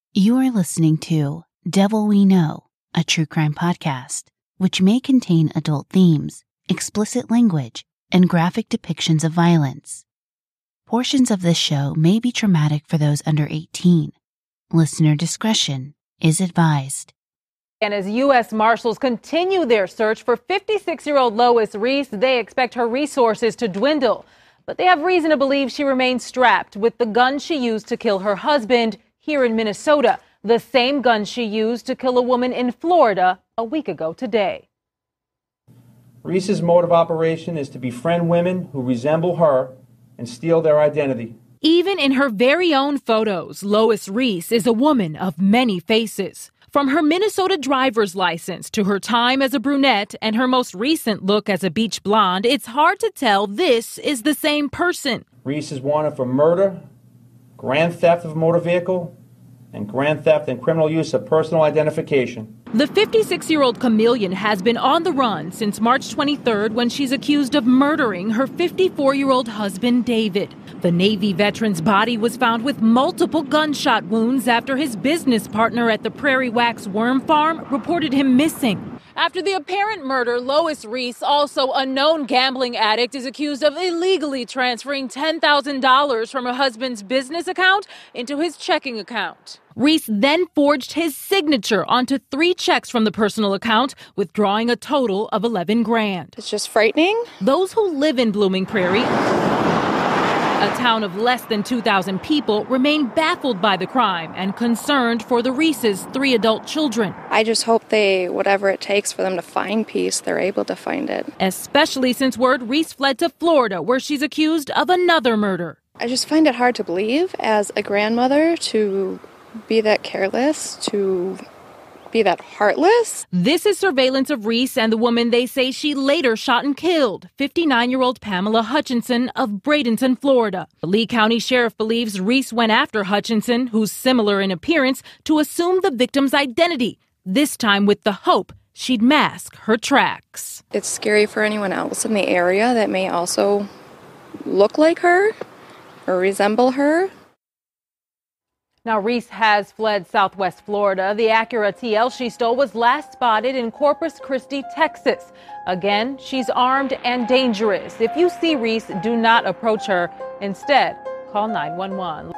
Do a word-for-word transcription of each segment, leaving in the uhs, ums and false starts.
You are listening to Devil We Know, a true crime podcast, which may contain adult themes, explicit language, and graphic depictions of violence. Portions of this show may be traumatic for those under eighteen. Listener discretion is advised. And as U S Marshals continue their search for fifty-six-year-old Lois Reese, they expect her resources to dwindle. But they have reason to believe she remains strapped with the gun she used to kill her husband here in Minnesota, the same gun she used to kill a woman in Florida a week ago today. Reese's mode of operation is to befriend women who resemble her and steal their identity. Even in her very own photos, Lois Reese is a woman of many faces. From her Minnesota driver's license to her time as a brunette and her most recent look as a beach blonde, it's hard to tell this is the same person. Reese is wanted for murder, grand theft of a motor vehicle, and grand theft and criminal use of personal identification. The fifty-six-year-old chameleon has been on the run since March twenty-third when she's accused of murdering her fifty-four-year-old husband, David. The Navy veteran's body was found with multiple gunshot wounds after his business partner at the Prairie Wax Worm Farm reported him missing. After the apparent murder, Lois Reese, also a known gambling addict, is accused of illegally transferring ten thousand dollars from her husband's business account into his checking account. Reese then forged his signature onto three checks from the personal account, withdrawing a total of eleven grand. It's just frightening. Those who live in Blooming Prairie, a town of less than two thousand people, remain baffled by the crime and concerned for the Reese's three adult children. I just hope they, whatever it takes for them to find peace, they're able to find it. Especially since word Reese fled to Florida, where she's accused of another murder. I just find it hard to believe as a grandmother to be that careless, to be that heartless. This is surveillance of Reese and the woman they say she later shot and killed, fifty-nine-year-old Pamela Hutchinson of Bradenton, Florida. The Lee County Sheriff believes Reese went after Hutchinson, who's similar in appearance, to assume the victim's identity, this time with the hope she'd mask her tracks. It's scary for anyone else in the area that may also look like her or resemble her. Now, Reese has fled Southwest Florida. The Acura T L she stole was last spotted in Corpus Christi, Texas. Again, she's armed and dangerous. If you see Reese, do not approach her. Instead, call nine one one.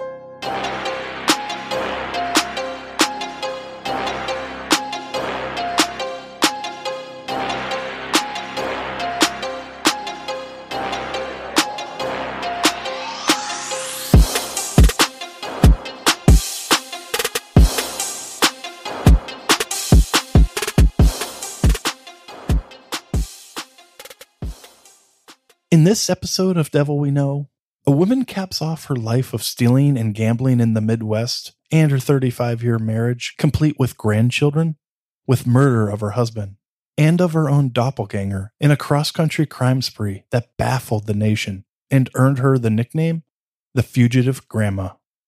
In this episode of Devil We Know, a woman caps off her life of stealing and gambling in the Midwest and her thirty-five-year marriage, complete with grandchildren, with murder of her husband and of her own doppelganger in a cross-country crime spree that baffled the nation and earned her the nickname, the Fugitive Grandma.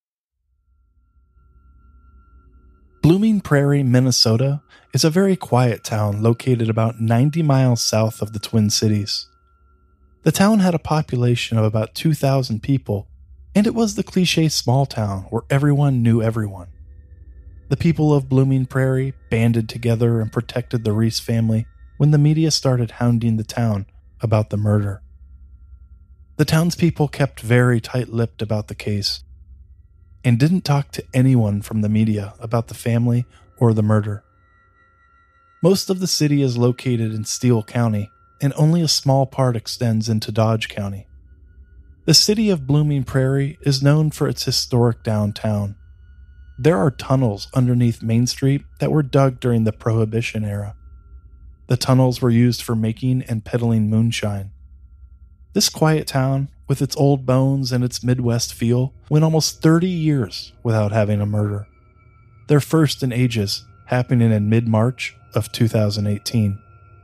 Blooming Prairie, Minnesota is a very quiet town located about ninety miles south of the Twin Cities. The town had a population of about two thousand people, and it was the cliché small town where everyone knew everyone. The people of Blooming Prairie banded together and protected the Reese family when the media started hounding the town about the murder. The townspeople kept very tight-lipped about the case and didn't talk to anyone from the media about the family or the murder. Most of the city is located in Steele County, and only a small part extends into Dodge County. The city of Blooming Prairie is known for its historic downtown. There are tunnels underneath Main Street that were dug during the Prohibition era. The tunnels were used for making and peddling moonshine. This quiet town, with its old bones and its Midwest feel, went almost thirty years without having a murder. Their first in ages, happening in mid-March of two thousand eighteen.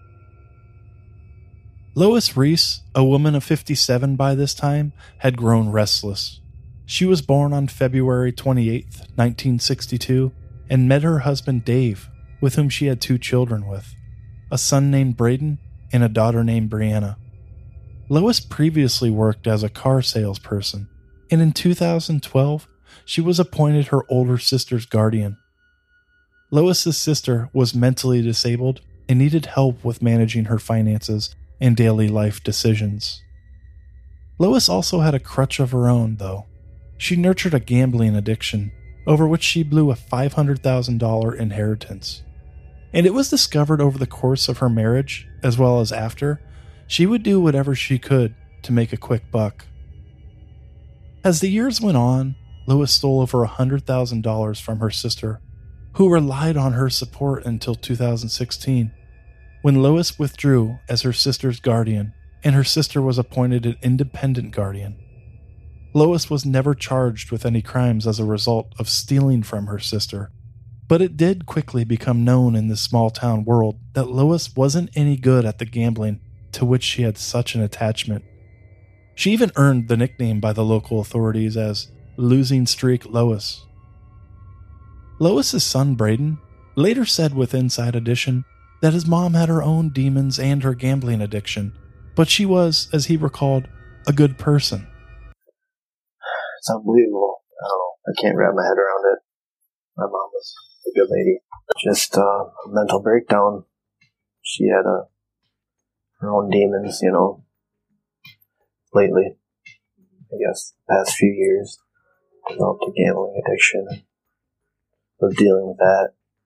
Lois Reese, a woman of fifty-seven by this time, had grown restless. She was born on February twenty-eighth, nineteen sixty-two, and met her husband Dave, with whom she had two children with, a son named Braden and a daughter named Brianna. Lois previously worked as a car salesperson, and in two thousand twelve, she was appointed her older sister's guardian. Lois's sister was mentally disabled and needed help with managing her finances and daily life decisions. Lois also had a crutch of her own, though. She nurtured a gambling addiction, over which she blew a five hundred thousand dollars inheritance. And it was discovered over the course of her marriage, as well as after, she would do whatever she could to make a quick buck. As the years went on, Lois stole over one hundred thousand dollars from her sister, who relied on her support until two thousand sixteen, when Lois withdrew as her sister's guardian and her sister was appointed an independent guardian. Lois was never charged with any crimes as a result of stealing from her sister, but it did quickly become known in this small town world that Lois wasn't any good at the gambling to which she had such an attachment. She even earned the nickname by the local authorities as Losing Streak Lois. Lois's son Braden later said with Inside Edition that his mom had her own demons and her gambling addiction, but she was, as he recalled, a good person. It's unbelievable. I don't know. I can't wrap my head around it. My mom was a good lady. Just uh, a mental breakdown. She had a, her own demons, you know, lately. I guess the past few years. Developed a gambling addiction and was dealing with that.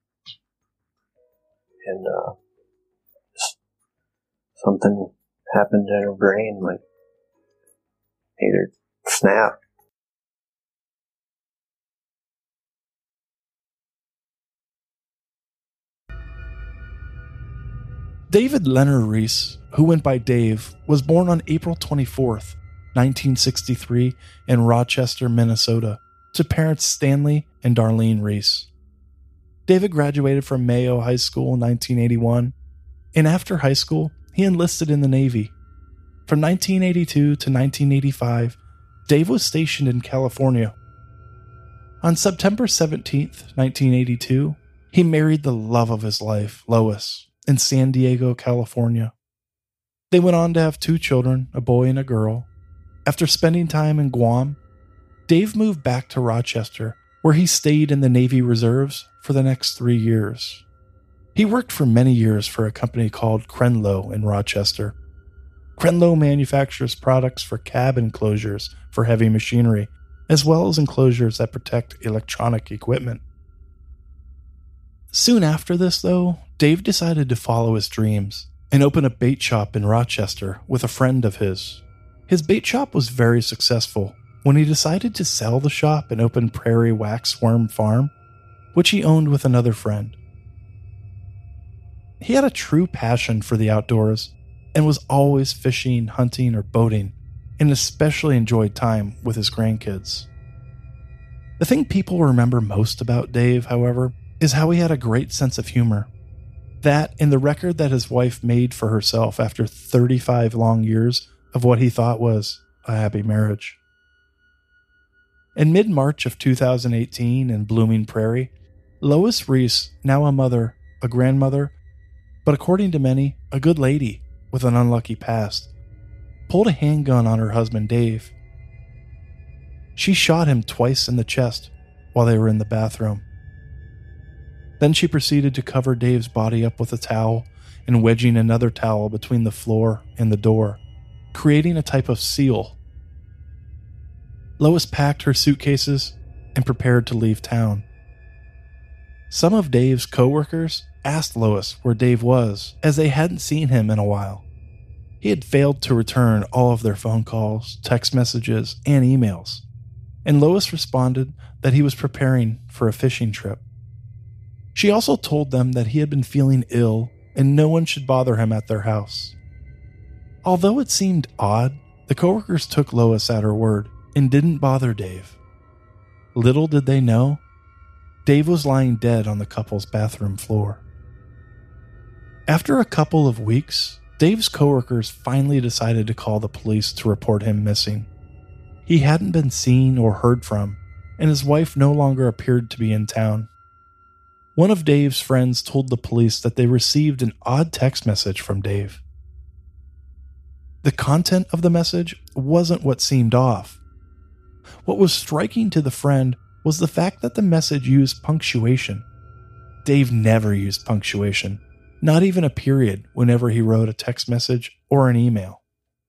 And uh, just something happened in her brain, like, made her snap. David Leonard Reese, who went by Dave, was born on April twenty-fourth, nineteen sixty-three in Rochester, Minnesota, to parents Stanley and Darlene Reese. David graduated from Mayo High School in nineteen eighty-one, and after high school, he enlisted in the Navy. From nineteen eighty-two to nineteen eighty-five, Dave was stationed in California. On September seventeenth, nineteen eighty-two, he married the love of his life, Lois, in San Diego, California. They went on to have two children, a boy and a girl. After spending time in Guam, Dave moved back to Rochester, where he stayed in the Navy Reserves for the next three years. He worked for many years for a company called Crenlo in Rochester. Crenlo manufactures products for cabin enclosures for heavy machinery, as well as enclosures that protect electronic equipment. Soon after this, though, Dave decided to follow his dreams and open a bait shop in Rochester with a friend of his. His bait shop was very successful when he decided to sell the shop and open Prairie Waxworm Farm, which he owned with another friend. He had a true passion for the outdoors and was always fishing, hunting, or boating, and especially enjoyed time with his grandkids. The thing people remember most about Dave, however, is how he had a great sense of humor. That and the record that his wife made for herself after thirty-five long years of what he thought was a happy marriage. In mid-March of two thousand eighteen in Blooming Prairie, Lois Reese, now a mother, a grandmother, but according to many, a good lady with an unlucky past, pulled a handgun on her husband Dave. She shot him twice in the chest while they were in the bathroom. Then she proceeded to cover Dave's body up with a towel and wedging another towel between the floor and the door, creating a type of seal. Lois packed her suitcases and prepared to leave town. Some of Dave's co-workers asked Lois where Dave was, as they hadn't seen him in a while. He had failed to return all of their phone calls, text messages, and emails, and Lois responded that he was preparing for a fishing trip. She also told them that he had been feeling ill and no one should bother him at their house. Although it seemed odd, the coworkers took Lois at her word and didn't bother Dave. Little did they know, Dave was lying dead on the couple's bathroom floor. After a couple of weeks, Dave's coworkers finally decided to call the police to report him missing. He hadn't been seen or heard from, and his wife no longer appeared to be in town. One of Dave's friends told the police that they received an odd text message from Dave. The content of the message wasn't what seemed off. What was striking to the friend was the fact that the message used punctuation. Dave never used punctuation, not even a period whenever he wrote a text message or an email.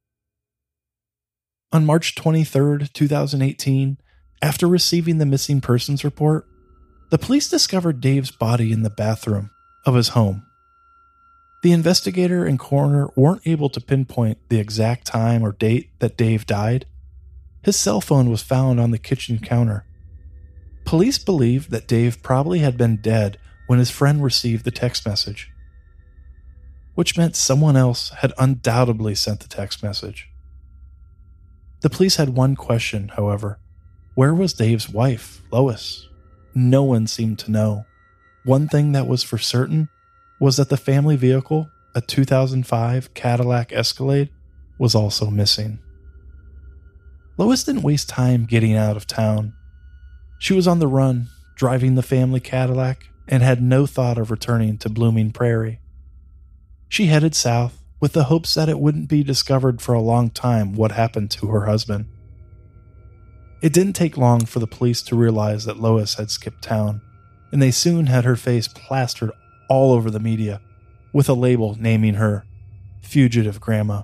On March twenty-third, twenty eighteen, after receiving the missing persons report, the police discovered Dave's body in the bathroom of his home. The investigator and coroner weren't able to pinpoint the exact time or date that Dave died. His cell phone was found on the kitchen counter. Police believed that Dave probably had been dead when his friend received the text message, which meant someone else had undoubtedly sent the text message. The police had one question, however. Where was Dave's wife, Lois? No one seemed to know. One thing that was for certain was that the family vehicle, a two thousand five Cadillac Escalade, was also missing. Lois didn't waste time getting out of town. She was on the run, driving the family Cadillac, and had no thought of returning to Blooming Prairie. She headed south with the hopes that it wouldn't be discovered for a long time what happened to her husband. It didn't take long for the police to realize that Lois had skipped town, and they soon had her face plastered all over the media with a label naming her Fugitive Grandma.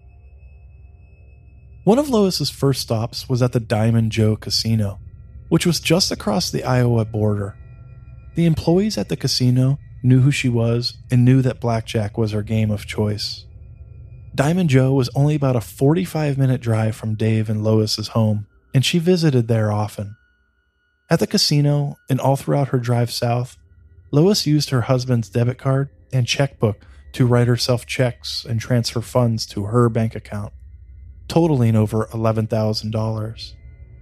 One of Lois's first stops was at the Diamond Joe Casino, which was just across the Iowa border. The employees at the casino knew who she was and knew that blackjack was her game of choice. Diamond Joe was only about a forty-five minute drive from Dave and Lois's home, and she visited there often. At the casino and all throughout her drive south, Lois used her husband's debit card and checkbook to write herself checks and transfer funds to her bank account, totaling over eleven thousand dollars.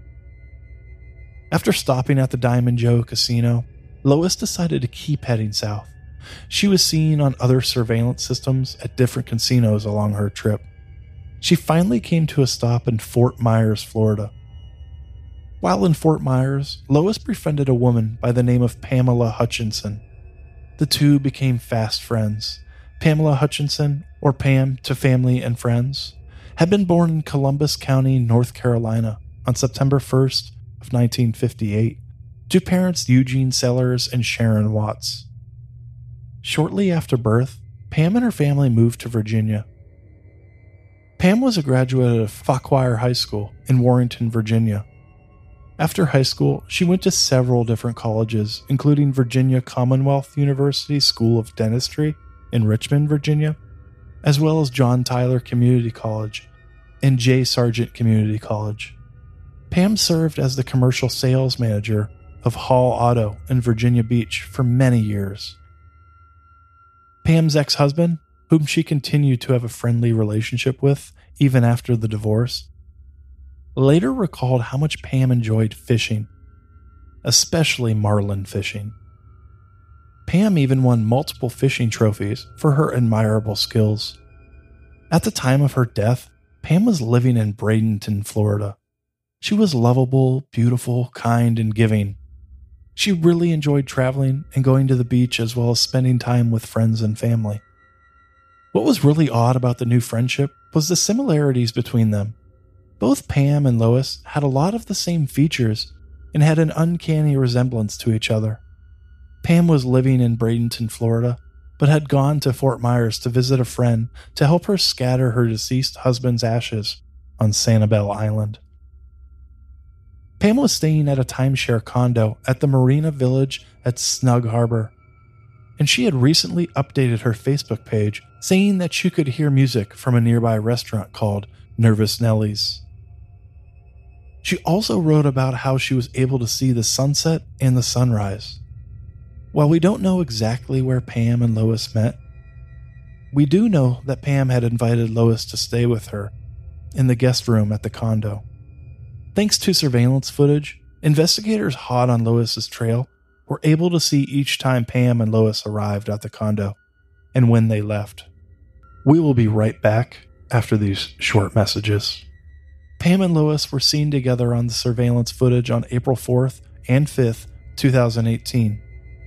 After stopping at the Diamond Joe Casino, Lois decided to keep heading south. She was seen on other surveillance systems at different casinos along her trip. She finally came to a stop in Fort Myers, Florida. While in Fort Myers, Lois befriended a woman by the name of Pamela Hutchinson. The two became fast friends. Pamela Hutchinson, or Pam to family and friends, had been born in Columbus County, North Carolina on September first of nineteen fifty-eight to parents Eugene Sellers and Sharon Watts. Shortly after birth, Pam and her family moved to Virginia. Pam was a graduate of Fauquier High School in Warrenton, Virginia. After high school, she went to several different colleges, including Virginia Commonwealth University School of Dentistry in Richmond, Virginia, as well as John Tyler Community College and J. Sargent Community College. Pam served as the commercial sales manager of Hall Auto in Virginia Beach for many years. Pam's ex-husband, whom she continued to have a friendly relationship with even after the divorce, later recalled how much Pam enjoyed fishing, especially marlin fishing. Pam even won multiple fishing trophies for her admirable skills. At the time of her death, Pam was living in Bradenton, Florida. She was lovable, beautiful, kind, and giving. She really enjoyed traveling and going to the beach as well as spending time with friends and family. What was really odd about the new friendship was the similarities between them. Both Pam and Lois had a lot of the same features and had an uncanny resemblance to each other. Pam was living in Bradenton, Florida, but had gone to Fort Myers to visit a friend to help her scatter her deceased husband's ashes on Sanibel Island. Pam was staying at a timeshare condo at the Marina Village at Snug Harbor, and she had recently updated her Facebook page saying that she could hear music from a nearby restaurant called Nervous Nellie's. She also wrote about how she was able to see the sunset and the sunrise. While we don't know exactly where Pam and Lois met, we do know that Pam had invited Lois to stay with her in the guest room at the condo. Thanks to surveillance footage, investigators hot on Lois's trail were able to see each time Pam and Lois arrived at the condo and when they left. We will be right back after these short messages. Pam and Lois were seen together on the surveillance footage on April fourth and fifth, twenty eighteen.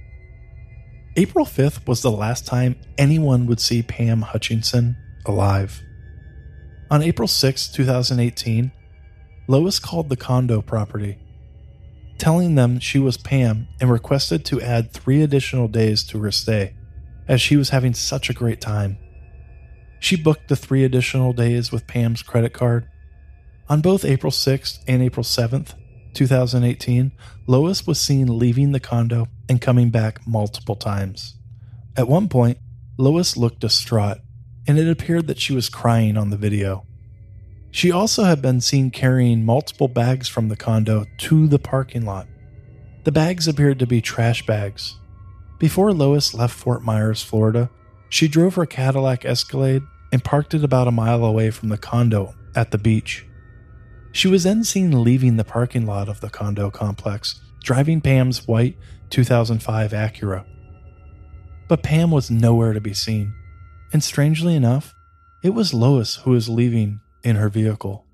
April fifth was the last time anyone would see Pam Hutchinson alive. On April sixth, twenty eighteen, Lois called the condo property. telling them she was Pam and requested to add three additional days to her stay, as she was having such a great time. She booked the three additional days with Pam's credit card. On both April sixth and April seventh, twenty eighteen, Lois was seen leaving the condo and coming back multiple times. At one point, Lois looked distraught, and it appeared that she was crying on the video. She also had been seen carrying multiple bags from the condo to the parking lot. The bags appeared to be trash bags. Before Lois left Fort Myers, Florida, she drove her Cadillac Escalade and parked it about a mile away from the condo at the beach. She was then seen leaving the parking lot of the condo complex, driving Pam's white two thousand five Acura. But Pam was nowhere to be seen, and strangely enough, it was Lois who was leaving in her vehicle.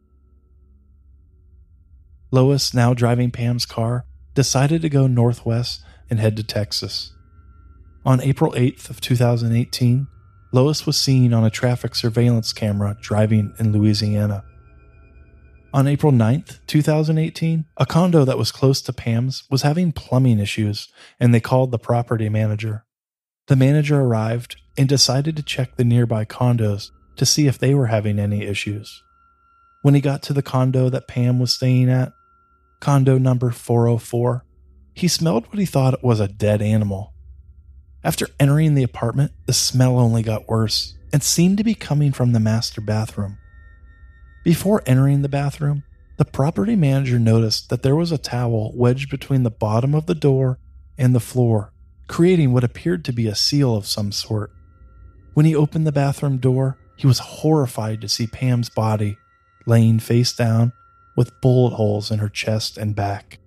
Lois, now driving Pam's car, decided to go northwest and head to Texas. On April eighth of two thousand eighteen, Lois was seen on a traffic surveillance camera driving in Louisiana. On April ninth, two thousand eighteen, a condo that was close to Pam's was having plumbing issues, and they called the property manager. The manager arrived and decided to check the nearby condos to see if they were having any issues. When he got to the condo that Pam was staying at, condo number four oh four, he smelled what he thought was a dead animal. After entering the apartment, the smell only got worse and seemed to be coming from the master bathroom. Before entering the bathroom, the property manager noticed that there was a towel wedged between the bottom of the door and the floor, creating what appeared to be a seal of some sort. When he opened the bathroom door, he was horrified to see Pam's body laying face down with bullet holes in her chest and back.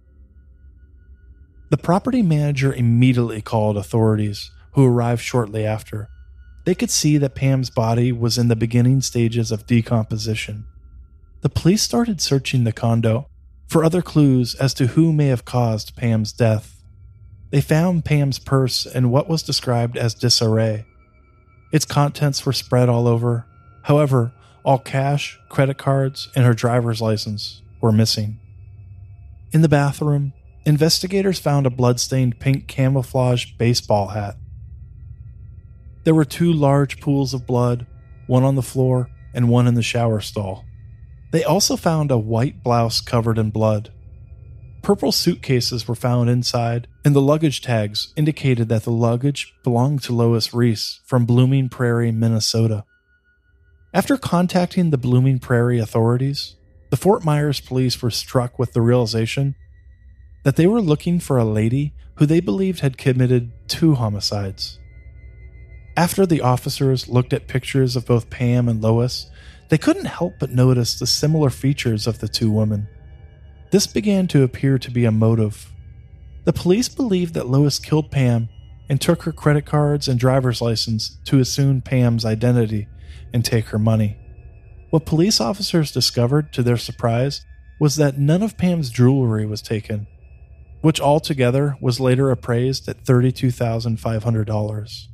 The property manager immediately called authorities, who arrived shortly after. They could see that Pam's body was in the beginning stages of decomposition. The police started searching the condo for other clues as to who may have caused Pam's death. They found Pam's purse in what was described as disarray. Its contents were spread all over. However, all cash, credit cards, and her driver's license were missing. In the bathroom, investigators found a blood-stained pink camouflage baseball hat. There were two large pools of blood, one on the floor and one in the shower stall. They also found a white blouse covered in blood. Purple suitcases were found inside, and the luggage tags indicated that the luggage belonged to Lois Reese from Blooming Prairie, Minnesota. After contacting the Blooming Prairie authorities, the Fort Myers police were struck with the realization that they were looking for a lady who they believed had committed two homicides. After the officers looked at pictures of both Pam and Lois, they couldn't help but notice the similar features of the two women. This began to appear to be a motive. The police believed that Lois killed Pam and took her credit cards and driver's license to assume Pam's identity and take her money. What police officers discovered, to their surprise, was that none of Pam's jewelry was taken, which altogether was later appraised at thirty-two thousand five hundred dollars.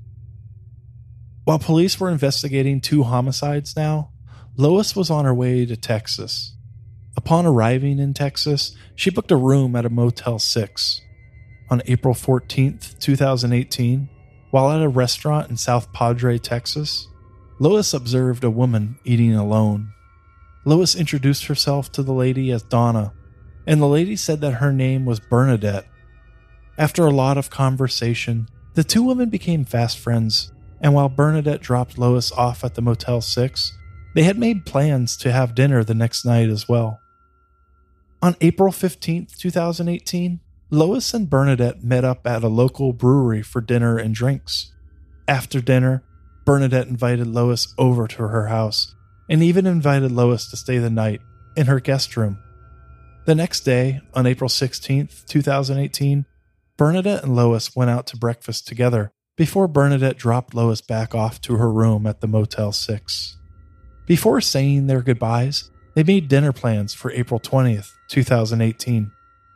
While police were investigating two homicides now, Lois was on her way to Texas. Upon arriving in Texas, she booked a room at a Motel six. On April fourteenth, twenty eighteen, while at a restaurant in South Padre, Texas, Lois observed a woman eating alone. Lois introduced herself to the lady as Donna, and the lady said that her name was Bernadette. After a lot of conversation, the two women became fast friends, and while Bernadette dropped Lois off at the Motel six, they had made plans to have dinner the next night as well. On April fifteenth, twenty eighteen, Lois and Bernadette met up at a local brewery for dinner and drinks. After dinner, Bernadette invited Lois over to her house and even invited Lois to stay the night in her guest room. The next day, on April sixteenth, twenty eighteen, Bernadette and Lois went out to breakfast together before Bernadette dropped Lois back off to her room at the Motel six. Before saying their goodbyes, they made dinner plans for April twentieth, twenty eighteen.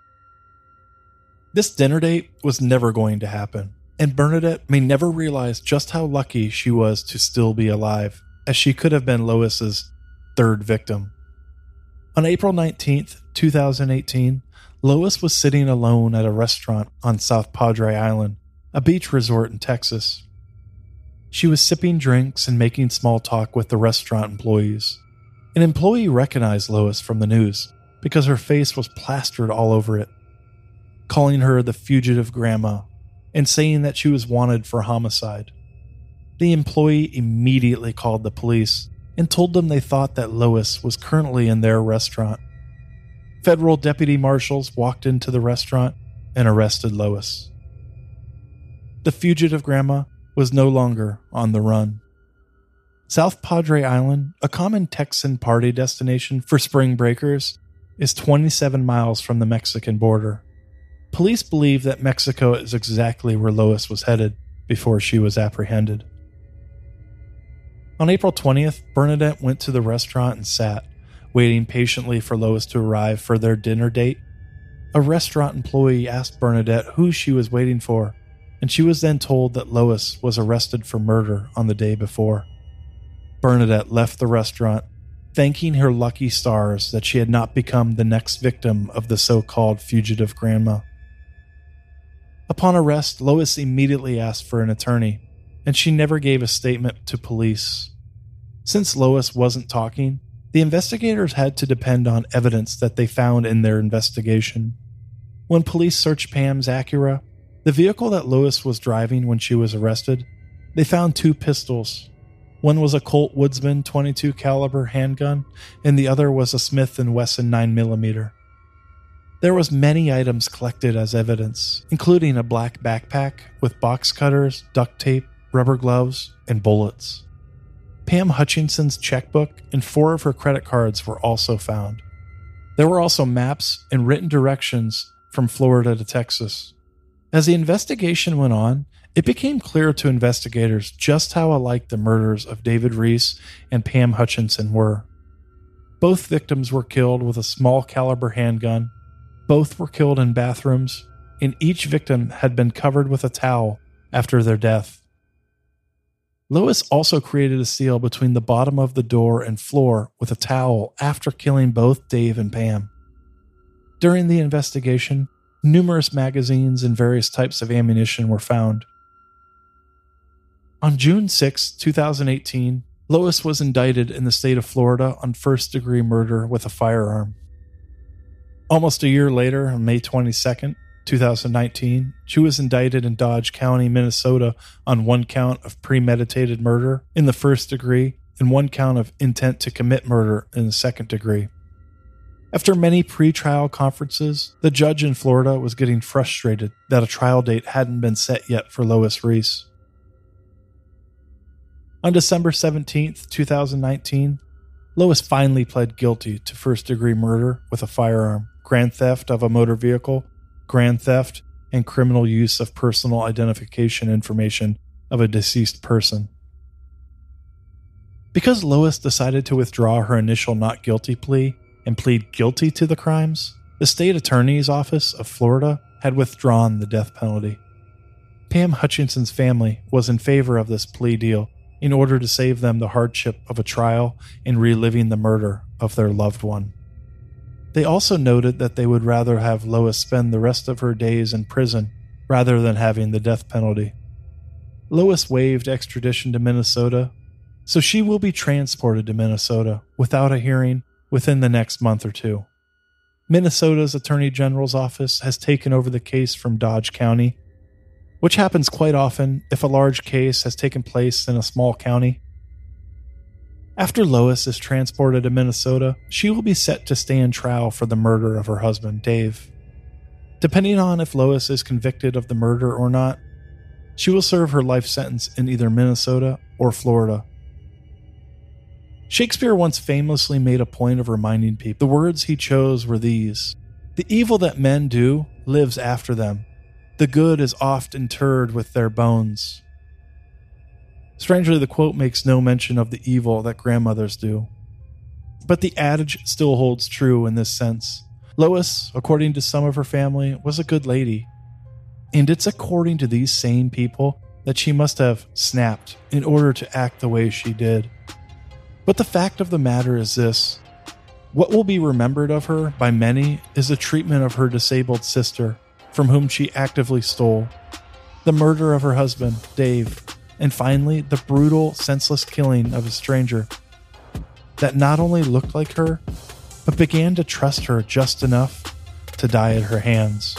This dinner date was never going to happen, and Bernadette may never realize just how lucky she was to still be alive, as she could have been Lois's third victim. On April nineteenth, twenty eighteen, Lois was sitting alone at a restaurant on South Padre Island, a beach resort in Texas. She was sipping drinks and making small talk with the restaurant employees. An employee recognized Lois from the news because her face was plastered all over it, calling her the fugitive grandma and saying that she was wanted for homicide. The employee immediately called the police and told them they thought that Lois was currently in their restaurant. Federal deputy marshals walked into the restaurant and arrested Lois. The fugitive grandma was no longer on the run. South Padre Island, a common Texan party destination for spring breakers, is twenty-seven miles from the Mexican border. Police believe that Mexico is exactly where Lois was headed before she was apprehended. On April twentieth, Bernadette went to the restaurant and sat, waiting patiently for Lois to arrive for their dinner date. A restaurant employee asked Bernadette who she was waiting for, and she was then told that Lois was arrested for murder on the day before. Bernadette left the restaurant, thanking her lucky stars that she had not become the next victim of the so-called fugitive grandma. Upon arrest, Lois immediately asked for an attorney, and she never gave a statement to police. Since Lois wasn't talking, the investigators had to depend on evidence that they found in their investigation. When police searched Pam's Acura, the vehicle that Lois was driving when she was arrested, they found two pistols. One was a Colt Woodsman twenty-two caliber handgun, and the other was a Smith and Wesson nine millimeter. There was many items collected as evidence, including a black backpack with box cutters, duct tape, rubber gloves, and bullets. Pam Hutchinson's checkbook and four of her credit cards were also found. There were also maps and written directions from Florida to Texas. As the investigation went on, it became clear to investigators just how alike the murders of David Reese and Pam Hutchinson were. Both victims were killed with a small caliber handgun, both were killed in bathrooms, and each victim had been covered with a towel after their death. Lois also created a seal between the bottom of the door and floor with a towel after killing both Dave and Pam. During the investigation, numerous magazines and various types of ammunition were found. On June sixth, twenty eighteen, Lois was indicted in the state of Florida on first-degree murder with a firearm. Almost a year later, on May twenty-second, twenty nineteen, she was indicted in Dodge County, Minnesota on one count of premeditated murder in the first degree and one count of intent to commit murder in the second degree. After many pre-trial conferences, the judge in Florida was getting frustrated that a trial date hadn't been set yet for Lois Reese. On December seventeenth, twenty nineteen, Lois finally pled guilty to first-degree murder with a firearm, grand theft of a motor vehicle, grand theft, and criminal use of personal identification information of a deceased person. Because Lois decided to withdraw her initial not guilty plea and plead guilty to the crimes, the state attorney's office of Florida had withdrawn the death penalty. Pam Hutchinson's family was in favor of this plea deal in order to save them the hardship of a trial and reliving the murder of their loved one. They also noted that they would rather have Lois spend the rest of her days in prison rather than having the death penalty. Lois waived extradition to Minnesota, so she will be transported to Minnesota without a hearing within the next month or two. Minnesota's Attorney General's office has taken over the case from Dodge County, which happens quite often if a large case has taken place in a small county. After Lois is transported to Minnesota, she will be set to stand trial for the murder of her husband, Dave. Depending on if Lois is convicted of the murder or not, she will serve her life sentence in either Minnesota or Florida. Shakespeare once famously made a point of reminding people the words he chose were these: "The evil that men do lives after them. The good is oft interred with their bones." Strangely, the quote makes no mention of the evil that grandmothers do. But the adage still holds true in this sense. Lois, according to some of her family, was a good lady. And it's according to these same people that she must have snapped in order to act the way she did. But the fact of the matter is this: What will be remembered of her by many is the treatment of her disabled sister, from whom she actively stole, the murder of her husband, Dave, and finally, the brutal, senseless killing of a stranger that not only looked like her, but began to trust her just enough to die at her hands.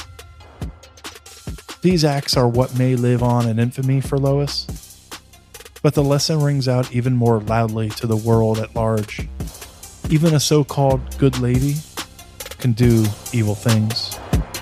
These acts are what may live on in infamy for Lois, but the lesson rings out even more loudly to the world at large. Even a so-called good lady can do evil things.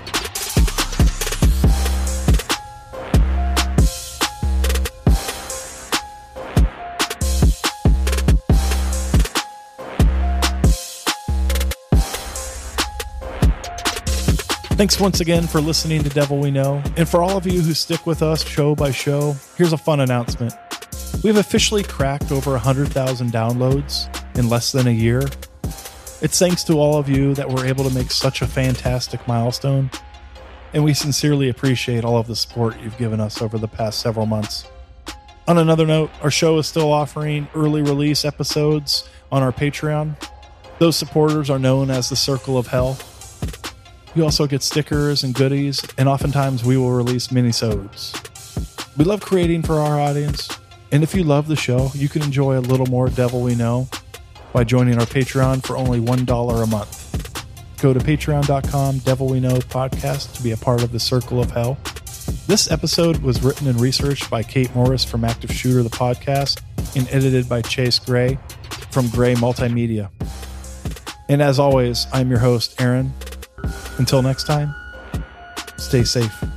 Thanks once again for listening to Devil We Know. And for all of you who stick with us show by show, here's a fun announcement. We've officially cracked over one hundred thousand downloads in less than a year. It's thanks to all of you that we're able to make such a fantastic milestone. And we sincerely appreciate all of the support you've given us over the past several months. On another note, our show is still offering early release episodes on our Patreon. Those supporters are known as the Circle of Hell. You also get stickers and goodies, and oftentimes we will release minisodes. We love creating for our audience, and if you love the show, you can enjoy a little more Devil We Know by joining our Patreon for only one dollar a month. Go to patreon.com Devil We Know podcast to be a part of the Circle of Hell. This episode was written and researched by Kate Morris from Active Shooter, the podcast, and edited by Chase Gray from Gray Multimedia. And as always, I'm your host, Aaron. Until next time, stay safe.